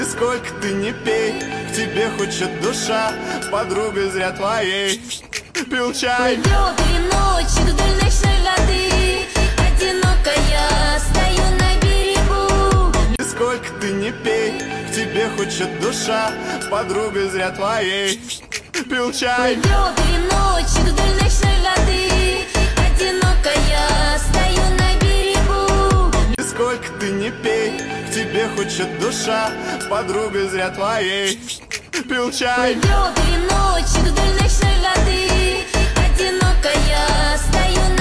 Сколько ты не пей, к тебе хочет душа, подруга зря твоей. Пил чай. Плывет две ночи вдоль ночной воды, одинокая стою на берегу. Сколько ты не пей, к тебе хочет душа, подруга зря твоей. Пил чай. Плывет две ночи вдоль ночной воды, одинокая стою на берегу. Сколько ты не пей, к тебе хочет душа, подруга зря твоей. Пил чай. Плывет две ночи вдоль ночной воды, одинокая стою на